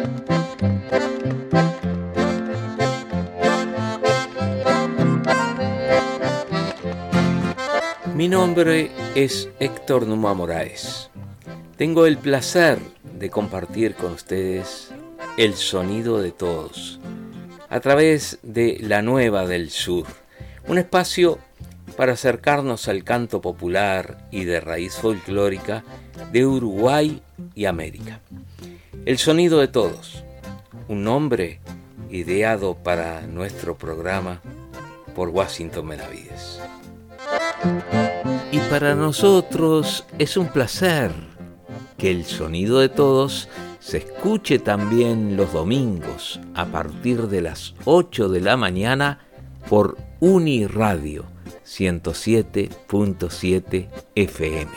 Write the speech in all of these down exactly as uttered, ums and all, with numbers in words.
Mi nombre es Héctor Numa Moraes. Tengo el placer de compartir con ustedes el sonido de todos a través de La Nueva del Sur, un espacio para acercarnos al canto popular y de raíz folclórica de Uruguay y América. El sonido de todos, un nombre ideado para nuestro programa por Washington Benavides. Y para nosotros es un placer que el sonido de todos se escuche también los domingos a partir de las ocho de la mañana por Uniradio ciento siete punto siete F M.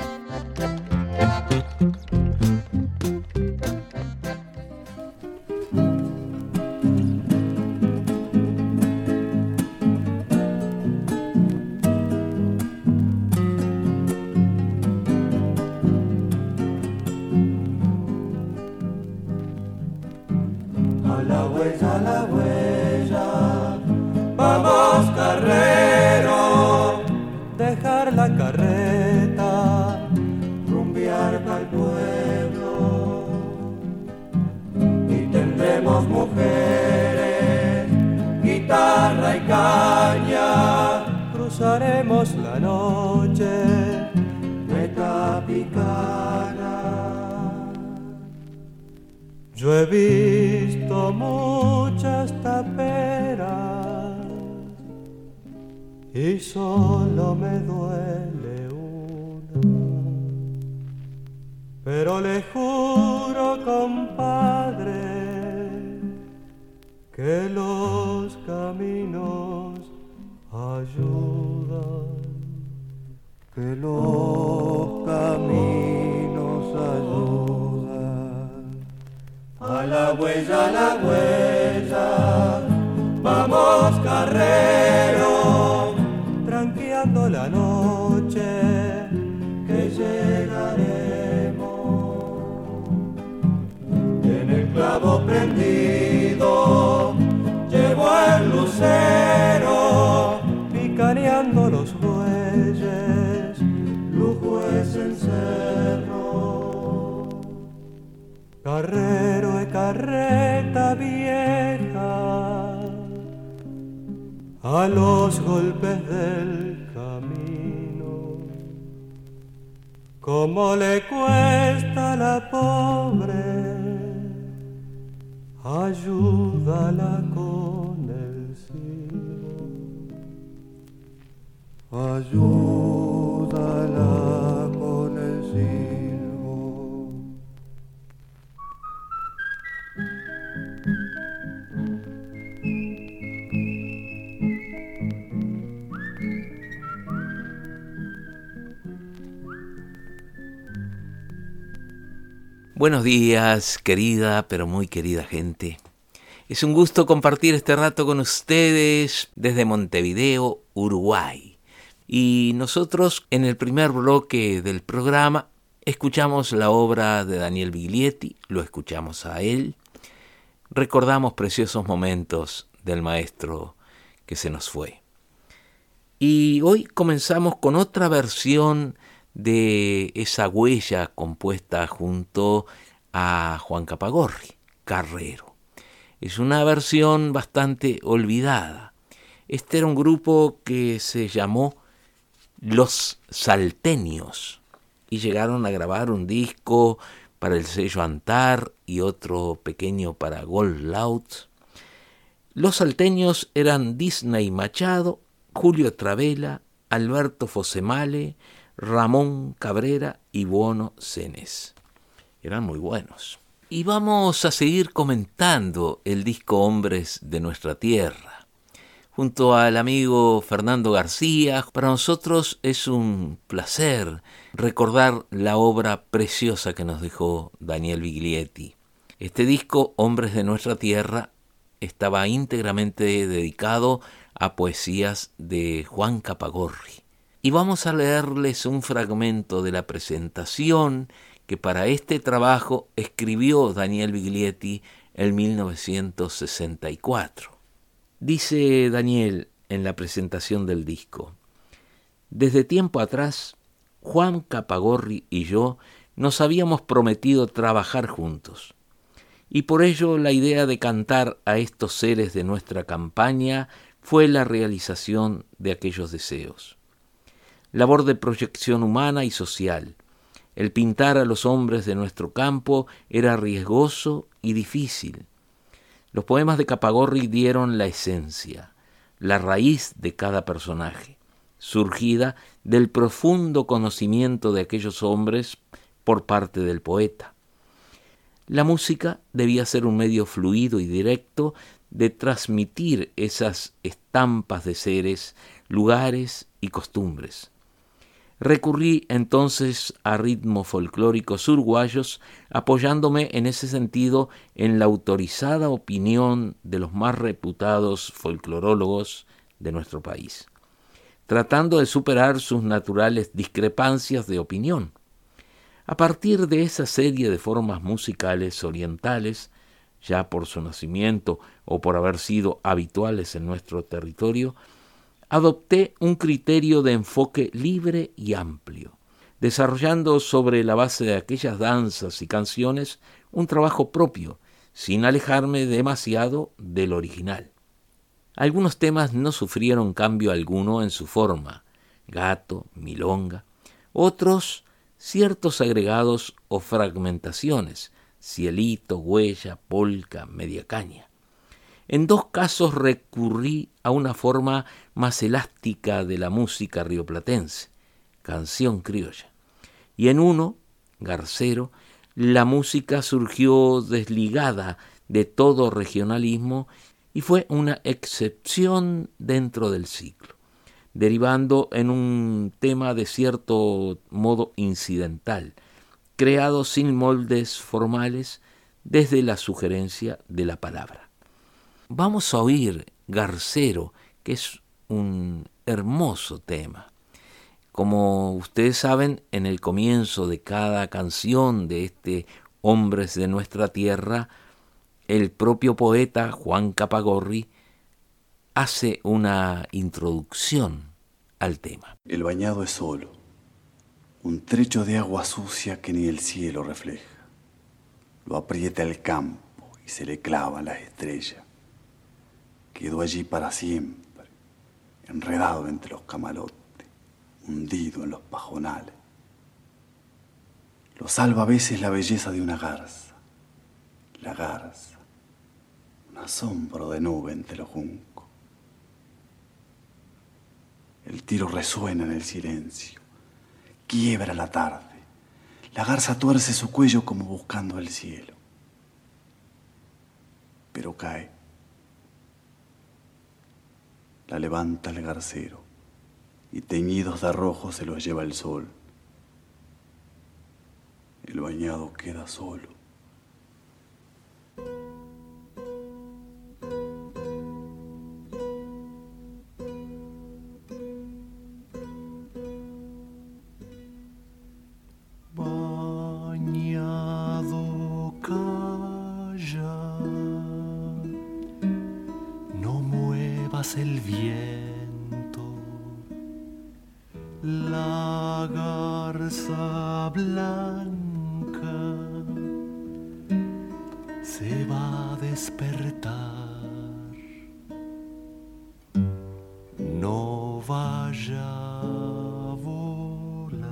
Cruzaremos la noche metapicana. Yo he visto muchas taperas y solo me duele una, pero le juro, compadre, que los caminos ayudan, que los caminos ayudan. A la huella, a la huella, vamos carrero, tranqueando la noche, que llegaremos. En el clavo prendido llevo el lucero, caneando los bueyes, lujo es el cerro. Carrero e carreta vieja, a los golpes del camino, como le cuesta a la pobre, ayúdala con el silbo. Ayúdala con el silbo. Buenos días, querida, pero muy querida gente. Es un gusto compartir este rato con ustedes desde Montevideo, Uruguay. Y nosotros en el primer bloque del programa escuchamos la obra de Daniel Biglietti, lo escuchamos a él, recordamos preciosos momentos del maestro que se nos fue. Y hoy comenzamos con otra versión de esa huella compuesta junto a Juan Capagorri, Carrero. Es una versión bastante olvidada. Este era un grupo que se llamó Los Salteños y llegaron a grabar un disco para el sello Antar y otro pequeño para Gold Loud. Los Salteños eran Disney Machado, Julio Travela, Alberto Fosemale, Ramón Cabrera y Buono Cenes. Eran muy buenos. Y vamos a seguir comentando el disco Hombres de Nuestra Tierra. Junto al amigo Fernando García, para nosotros es un placer recordar la obra preciosa que nos dejó Daniel Biglietti. Este disco, Hombres de Nuestra Tierra, estaba íntegramente dedicado a poesías de Juan Capagorri. Y vamos a leerles un fragmento de la presentación que para este trabajo escribió Daniel Biglietti en mil novecientos sesenta y cuatro. Dice Daniel en la presentación del disco: desde tiempo atrás, Juan Capagorri y yo nos habíamos prometido trabajar juntos, y por ello la idea de cantar a estos seres de nuestra campaña fue la realización de aquellos deseos. Labor de proyección humana y social. El pintar a los hombres de nuestro campo era riesgoso y difícil. Los poemas de Capagorri dieron la esencia, la raíz de cada personaje, surgida del profundo conocimiento de aquellos hombres por parte del poeta. La música debía ser un medio fluido y directo de transmitir esas estampas de seres, lugares y costumbres. Recurrí entonces a ritmos folclóricos uruguayos, apoyándome en ese sentido en la autorizada opinión de los más reputados folclorólogos de nuestro país, tratando de superar sus naturales discrepancias de opinión. A partir de esa serie de formas musicales orientales, ya por su nacimiento o por haber sido habituales en nuestro territorio, adopté un criterio de enfoque libre y amplio, desarrollando sobre la base de aquellas danzas y canciones un trabajo propio, sin alejarme demasiado del original. Algunos temas no sufrieron cambio alguno en su forma, gato, milonga, otros ciertos agregados o fragmentaciones, cielito, huella, polca, media caña. En dos casos recurrí a una forma más elástica de la música rioplatense, canción criolla. Y en uno, Garcero, la música surgió desligada de todo regionalismo y fue una excepción dentro del ciclo, derivando en un tema de cierto modo incidental, creado sin moldes formales desde la sugerencia de la palabra. Vamos a oír Garcero, que es un hermoso tema. Como ustedes saben, en el comienzo de cada canción de este Hombres de Nuestra Tierra, el propio poeta Juan Capagorri hace una introducción al tema. El bañado es solo, un trecho de agua sucia que ni el cielo refleja. Lo aprieta el campo y se le clavan las estrellas. Quedó allí para siempre, enredado entre los camalotes, hundido en los pajonales. Lo salva a veces la belleza de una garza, la garza, un asombro de nube entre los juncos. El tiro resuena en el silencio, quiebra la tarde, la garza tuerce su cuello como buscando el cielo, pero cae. La levanta el garcero y teñidos de rojo se los lleva el sol. El bañado queda solo. Bañado calla, no muevas el viento, la garza blanca se va a despertar. No vaya a volar.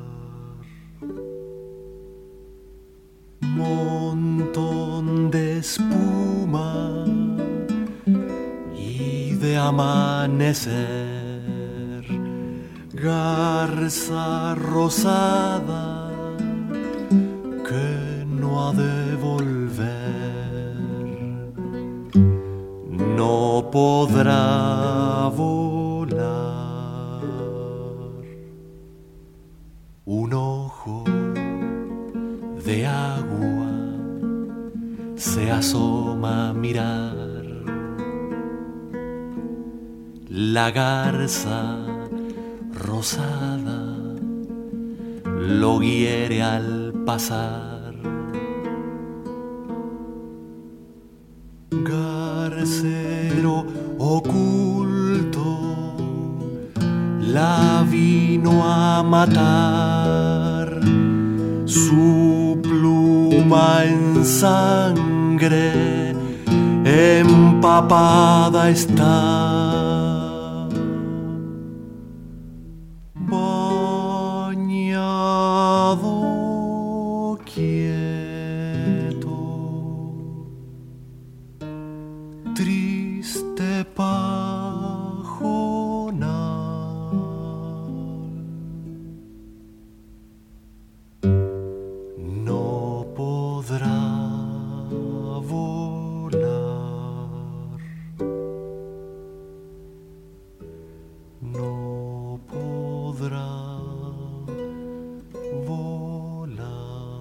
Montón de espuma y de amanecer, garza rosada que no ha de volver, no podrá volar. Un ojo de agua se asoma a mirar. La garza rosada lo hiere al pasar. Garcero oculto la vino a matar, su pluma en sangre empapada está, bañado quieto, triste pajonal, no podrá volar, no podrá volar.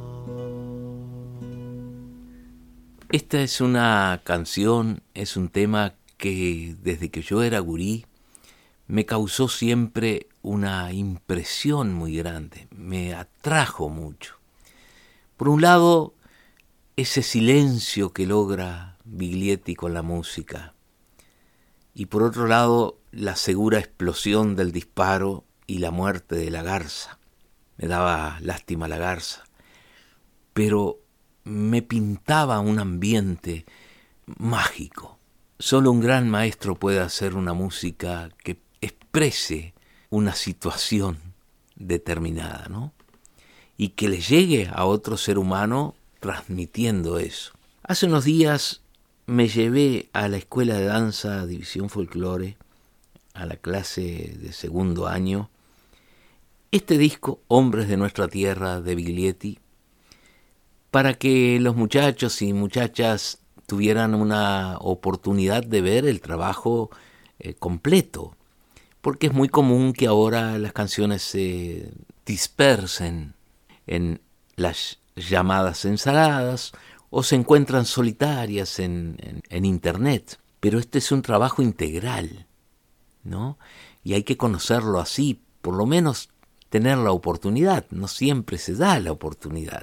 Esta es una canción, es un tema que desde que yo era gurí me causó siempre una impresión muy grande, me atrajo mucho. Por un lado, ese silencio que logra Biglietti con la música, y por otro lado, la segura explosión del disparo y la muerte de la garza. Me daba lástima la garza, pero me pintaba un ambiente mágico. Solo un gran maestro puede hacer una música que exprese una situación determinada, ¿no? Y que le llegue a otro ser humano transmitiendo eso. Hace unos días me llevé a la escuela de danza División Folclore, a la clase de segundo año, este disco, Hombres de Nuestra Tierra, de Biglietti, para que los muchachos y muchachas tuvieran una oportunidad de ver el trabajo eh, completo, porque es muy común que ahora las canciones se dispersen en las llamadas ensaladas o se encuentran solitarias en, en, en internet, pero este es un trabajo integral, ¿no? Y hay que conocerlo así, por lo menos tener la oportunidad, no siempre se da la oportunidad.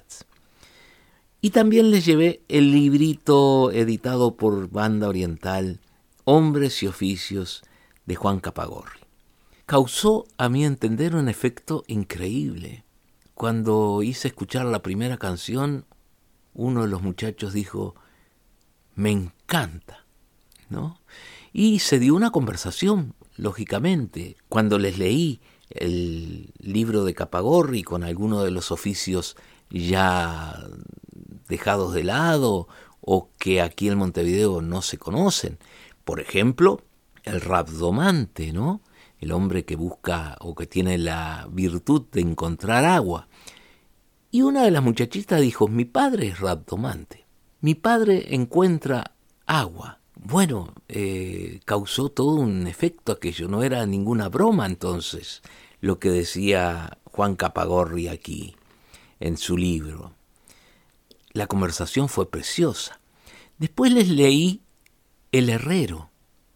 Y también les llevé el librito editado por Banda Oriental, Hombres y Oficios, de Juan Capagorri. Causó, a mi entender, un efecto increíble. Cuando hice escuchar la primera canción, uno de los muchachos dijo, me encanta, ¿no? Y se dio una conversación, lógicamente. Cuando les leí el libro de Capagorri con algunos de los oficios ya dejados de lado o que aquí en Montevideo no se conocen. Por ejemplo, el rabdomante, ¿no? El hombre que busca o que tiene la virtud de encontrar agua. Y una de las muchachitas dijo, mi padre es rabdomante, mi padre encuentra agua. Bueno, eh, causó todo un efecto aquello, no era ninguna broma entonces lo que decía Juan Capagorri aquí en su libro. La conversación fue preciosa. Después les leí El Herrero.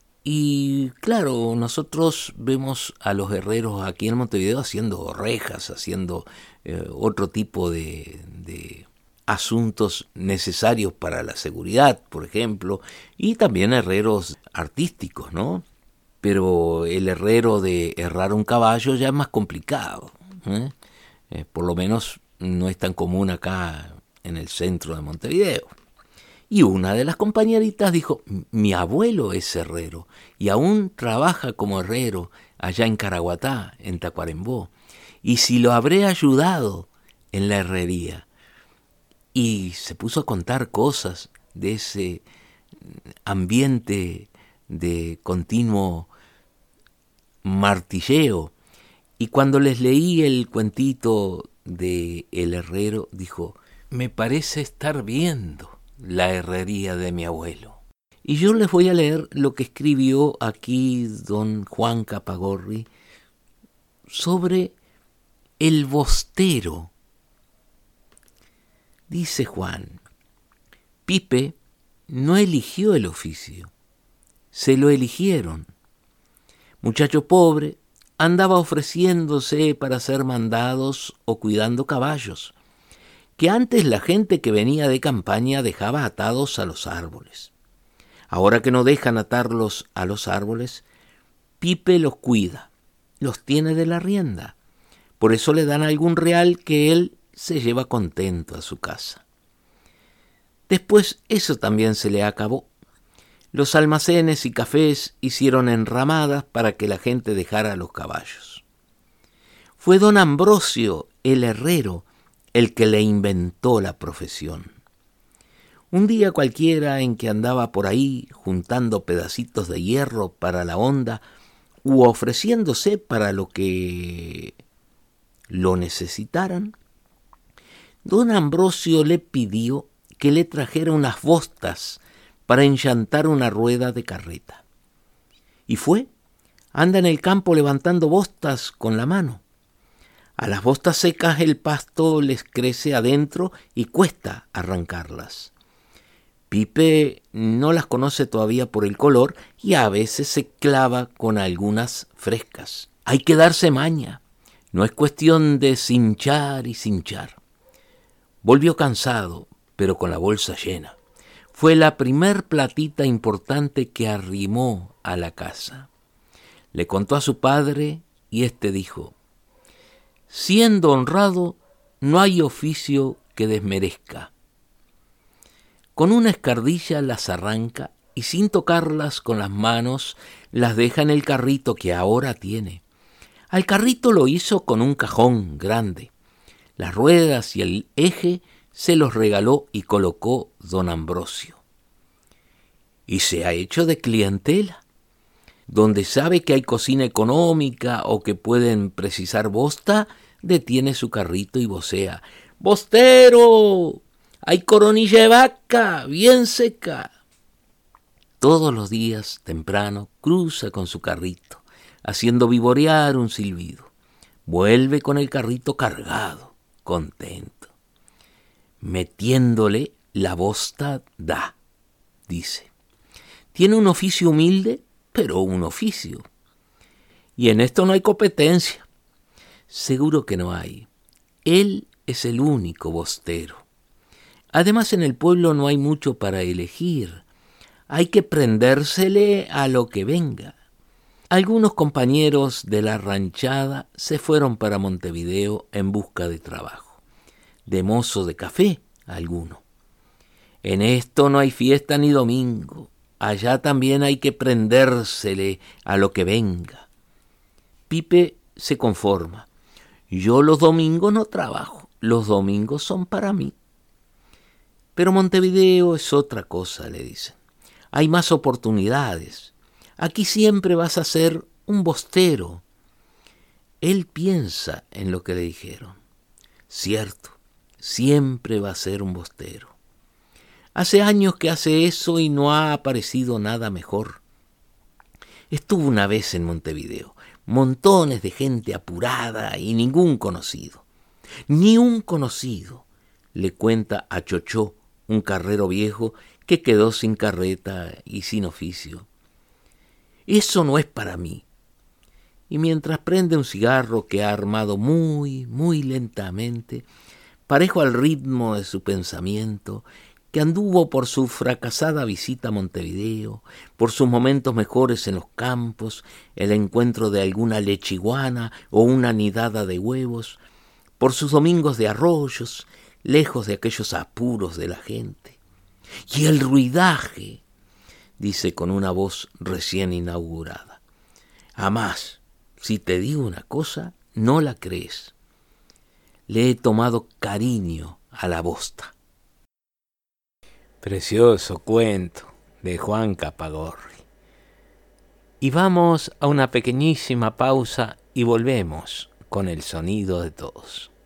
Y claro, nosotros vemos a los herreros aquí en Montevideo haciendo rejas, haciendo eh, otro tipo de, de asuntos necesarios para la seguridad, por ejemplo, y también herreros artísticos, ¿no? Pero el herrero de herrar un caballo ya es más complicado, ¿eh? Eh, por lo menos no es tan común acá en el centro de Montevideo. Y una de las compañeritas dijo, mi abuelo es herrero y aún trabaja como herrero allá en Caraguatá, en Tacuarembó, y si lo habré ayudado en la herrería. Y se puso a contar cosas de ese ambiente de continuo martilleo. Y cuando les leí el cuentito de El Herrero, dijo, me parece estar viendo la herrería de mi abuelo. Y yo les voy a leer lo que escribió aquí don Juan Capagorri sobre el bostero. Dice Juan, Pipe no eligió el oficio, se lo eligieron. Muchacho pobre, andaba ofreciéndose para ser mandados o cuidando caballos. que antes la gente que venía de campaña dejaba atados a los árboles. Ahora que no dejan atarlos a los árboles, Pipe los cuida, los tiene de la rienda. Por eso le dan algún real que él se lleva contento a su casa. Después eso también se le acabó. Los almacenes y cafés hicieron enramadas para que la gente dejara los caballos. Fue don Ambrosio, el herrero, el que le inventó la profesión. Un día cualquiera en que andaba por ahí juntando pedacitos de hierro para la honda u ofreciéndose para lo que lo necesitaran, don Ambrosio le pidió que le trajera unas bostas para enchantar una rueda de carreta. Y fue, anda en el campo levantando bostas con la mano. A las bostas secas el pasto les crece adentro y cuesta arrancarlas. Pipe no las conoce todavía por el color y a veces se clava con algunas frescas. Hay que darse maña, no es cuestión de cinchar y cinchar. Volvió cansado, pero con la bolsa llena. Fue la primer platita importante que arrimó a la casa. Le contó a su padre y éste dijo: siendo honrado, no hay oficio que desmerezca. Con una escardilla las arranca y sin tocarlas con las manos las deja en el carrito que ahora tiene. Al carrito lo hizo con un cajón grande. Las ruedas y el eje se los regaló y colocó don Ambrosio. Y se ha hecho de clientela. Donde sabe que hay cocina económica o que pueden precisar bosta, detiene su carrito y vocea: ¡Bostero! ¡Hay coronilla de vaca, bien seca! Todos los días, temprano, cruza con su carrito, haciendo vivorear un silbido. Vuelve con el carrito cargado, contento. Metiéndole la bosta da, dice. Tiene un oficio humilde, pero un oficio. Y en esto no hay competencia. Seguro que no hay. Él es el único bostero. Además, en el pueblo no hay mucho para elegir. Hay que prendérsele a lo que venga. Algunos compañeros de la ranchada se fueron para Montevideo en busca de trabajo. De mozo de café, alguno. En esto no hay fiesta ni domingo. Allá también hay que prendérsele a lo que venga. Pipe se conforma. Yo los domingos no trabajo. Los domingos son para mí. Pero Montevideo es otra cosa, le dicen. Hay más oportunidades. Aquí siempre vas a ser un bostero. Él piensa en lo que le dijeron. Cierto, siempre va a ser un bostero. Hace años que hace eso y no ha aparecido nada mejor. Estuvo una vez en Montevideo. Montones de gente apurada y ningún conocido. Ni un conocido, le cuenta a Chochó, un carrero viejo que quedó sin carreta y sin oficio. Eso no es para mí. Y mientras prende un cigarro que ha armado muy, muy lentamente, parejo al ritmo de su pensamiento, que anduvo por su fracasada visita a Montevideo, por sus momentos mejores en los campos, el encuentro de alguna lechiguana o una nidada de huevos, por sus domingos de arroyos, lejos de aquellos apuros de la gente. Y el ruidaje, dice con una voz recién inaugurada. Amás, si te digo una cosa, no la crees. Le he tomado cariño a la bosta. Precioso cuento de Juan Capagorri. Y vamos a una pequeñísima pausa y volvemos con el sonido de todos.